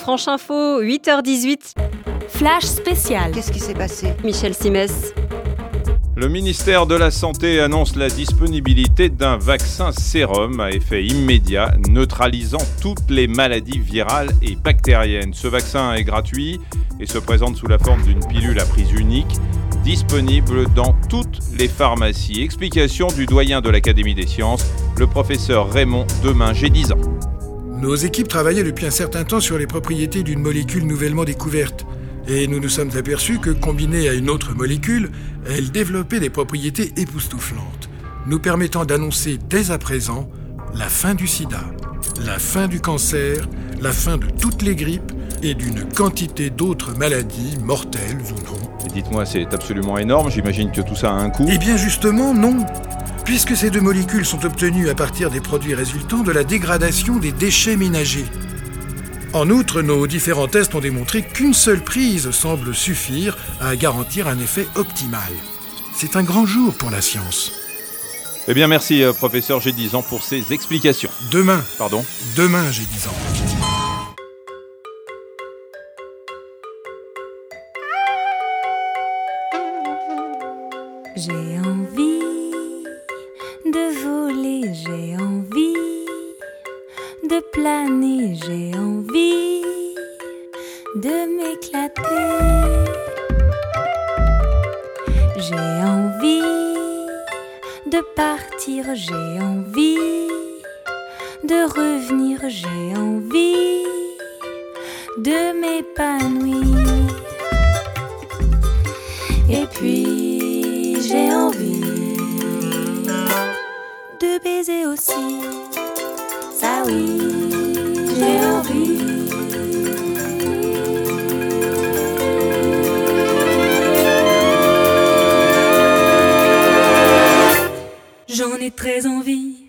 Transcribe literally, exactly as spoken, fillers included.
Franche Info, huit heures dix-huit. Flash spécial. Qu'est-ce qui s'est passé ? Michel Simès. Le ministère de la Santé annonce la disponibilité d'un vaccin sérum à effet immédiat, neutralisant toutes les maladies virales et bactériennes. Ce vaccin est gratuit et se présente sous la forme d'une pilule à prise unique, disponible dans toutes les pharmacies. Explication du doyen de l'Académie des sciences, le professeur Raymond Demain-Gédizan. Nos équipes travaillaient depuis un certain temps sur les propriétés d'une molécule nouvellement découverte. Et nous nous sommes aperçus que, combinée à une autre molécule, elle développait des propriétés époustouflantes, nous permettant d'annoncer dès à présent la fin du sida, la fin du cancer, la fin de toutes les grippes et d'une quantité d'autres maladies, mortelles ou non. Et dites-moi, c'est absolument énorme, j'imagine que tout ça a un coût. Eh bien justement, non, puisque ces deux molécules sont obtenues à partir des produits résultant de la dégradation des déchets ménagers. En outre, nos différents tests ont démontré qu'une seule prise semble suffire à garantir un effet optimal. C'est un grand jour pour la science. Eh bien, merci, euh, professeur Gédizan, pour ces explications. Demain, Pardon demain, j'ai dix ans. J'ai envie de voler, j'ai envie de planer, j'ai envie de m'éclater. J'ai envie de partir, j'ai envie de revenir, j'ai envie de m'épanouir. Et puis j'ai envie de baiser aussi. Ça oui, j'ai envie. J'en ai très envie.